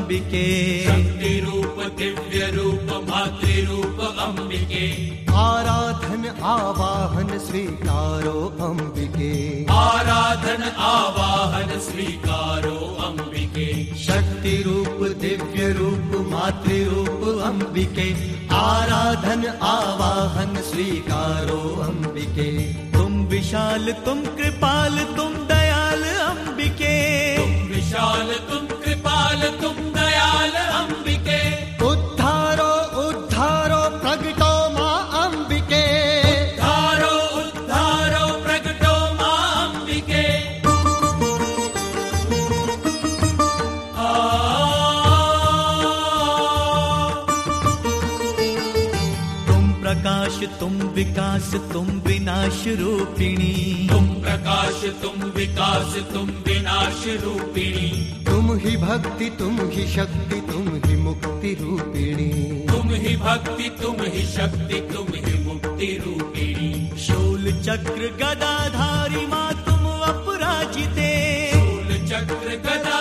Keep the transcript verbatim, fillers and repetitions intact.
अंबिके। शक्ति रूप दिव्य रूप मातृरूप अंबिके। आराधन आवाहन स्वीकारो अंबिके। आराधन आवाहन स्वीकारो अंबिके। शक्ति रूप दिव्य रूप मातृरूप अंबिके। आराधन आवाहन स्वीकारो अंबिके। तुम विशाल तुम कृपाल तुम दयाल अंबिके। तुम विशाल तुम कृपाल तुम दयाल अंबिके। उद्धारो उद्धारो प्रगटो मां अंबिके। उद्धारो उद्धारो प्रगटो मां अंबिके। आ तुम प्रकाश तुम विकास तुम विनाश रूपिणी। तुम प्रकाश तुम विकास तुम विनाश रूपिणी। तुम ही भक्ति तुम ही शक्ति तुम ही मुक्ति रूपिणी। तुम ही भक्ति तुम ही शक्ति तुम ही मुक्ति रूपिणी। शूल चक्र गदाधारी मां तुम अपराजिते। शूल चक्र गदा